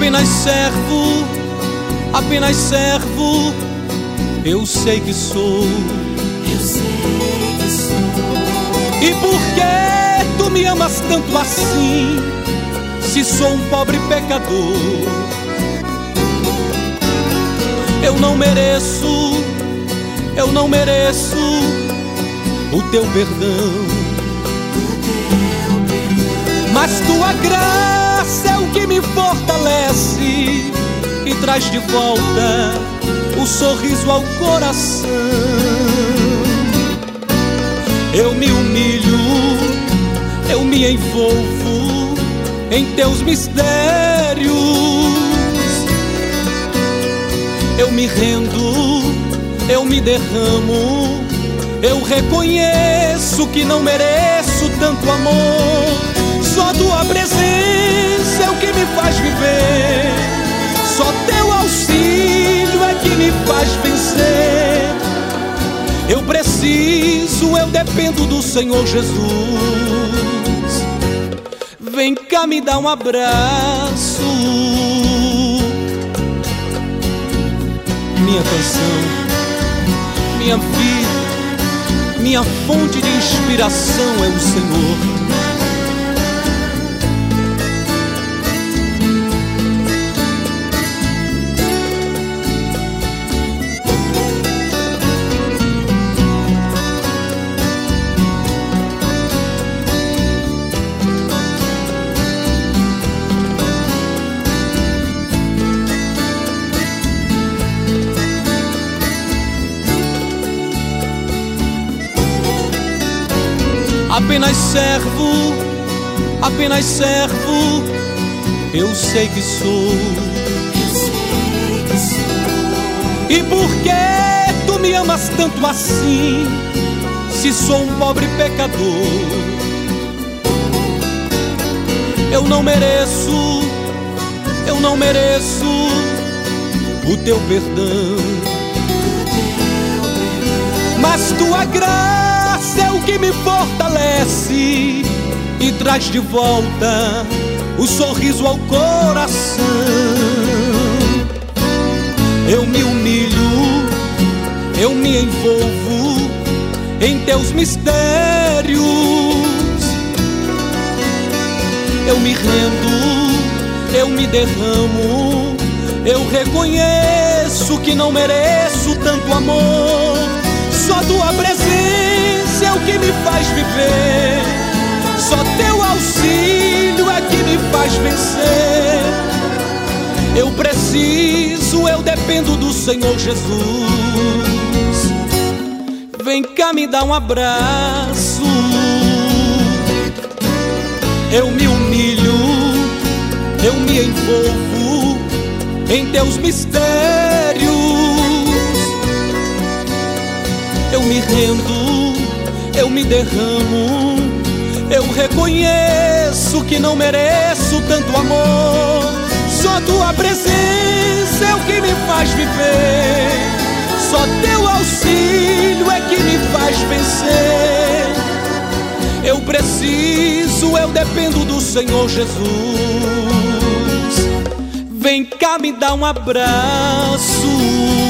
apenas servo, eu sei que sou. E por que tu me amas tanto assim, se sou um pobre pecador? Eu não mereço o teu perdão, mas tua graça é o que me fortalece e traz de volta o sorriso ao coração. Eu me humilho, eu me envolvo em teus mistérios. Eu me rendo, eu me derramo, eu reconheço que não mereço tanto amor. Só tua presença é o que me faz viver, só teu auxílio é que me faz vencer. Eu preciso, eu dependo do Senhor Jesus. Vem cá me dar um abraço. Minha canção, minha vida, minha fonte de inspiração é o Senhor. Apenas servo, eu sei que sou. E por que tu me amas tanto assim, se sou um pobre pecador? Eu não mereço o teu perdão, mas tua graça é o que me fortalece e traz de volta o sorriso ao coração. Eu me humilho, eu me envolvo em teus mistérios. Eu me rendo, eu me derramo, eu reconheço que não mereço tanto amor. Só tua presença é o que me faz viver, só teu auxílio é que me faz vencer. Eu preciso, eu dependo do Senhor Jesus. Vem cá me dar um abraço. Eu me humilho, eu me envolvo em teus mistérios. Eu me rendo, eu me derramo, eu reconheço que não mereço tanto amor. Só tua presença é o que me faz viver, só teu auxílio é que me faz vencer. Eu preciso, eu dependo do Senhor Jesus. Vem cá me dar um abraço.